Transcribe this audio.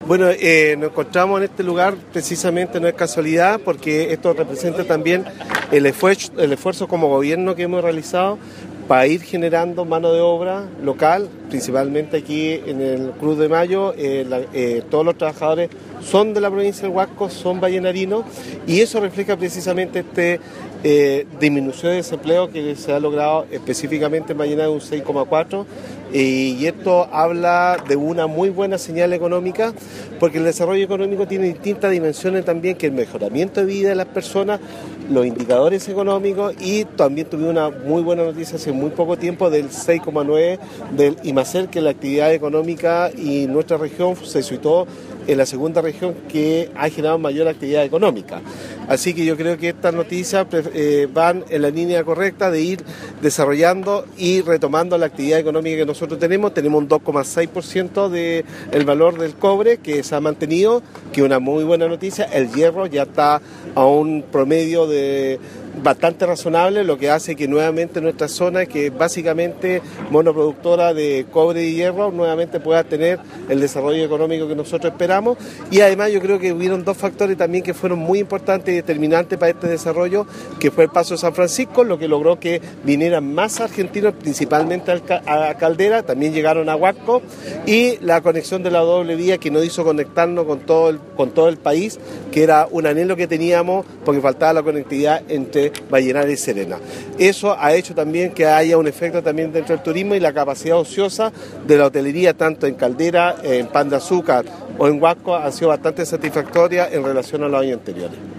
Bueno, nos encontramos en este lugar precisamente, no es casualidad, porque esto representa también el esfuerzo como gobierno que hemos realizado para ir generando mano de obra local, principalmente aquí en el Cruz de Mayo. Todos los trabajadores son de la provincia del Huasco, son vallenarinos, y eso refleja precisamente disminución de desempleo que se ha logrado específicamente en Vallenar de un 6,4%, y esto habla de una muy buena señal económica, porque el desarrollo económico tiene distintas dimensiones también, que el mejoramiento de vida de las personas, los indicadores económicos, y también tuvimos una muy buena noticia hace muy poco tiempo del 6,9% del IMACER, que la actividad económica, y nuestra región se situó en la segunda región que ha generado mayor actividad económica. Así que yo creo que estas noticias van en la línea correcta de ir desarrollando y retomando la actividad económica que nosotros tenemos. Tenemos un 2,6% del valor del cobre que se ha mantenido, que es una muy buena noticia. El hierro ya está a un promedio de bastante razonable, lo que hace que nuevamente nuestra zona, que es básicamente monoproductora de cobre y hierro, nuevamente pueda tener el desarrollo económico que nosotros esperamos. Y además yo creo que hubieron dos factores también que fueron muy importantes y determinantes para este desarrollo, que fue el Paso de San Francisco, lo que logró que vinieran más argentinos, principalmente a Caldera, también llegaron a Huasco, y la conexión de la doble vía que nos hizo conectarnos con todo el país, que era un anhelo que teníamos porque faltaba la conectividad entre Vallenar y Serena. Eso ha hecho también que haya un efecto también dentro del turismo, y la capacidad ociosa de la hotelería, tanto en Caldera, en Pan de Azúcar o en Huasco, ha sido bastante satisfactoria en relación a los años anteriores.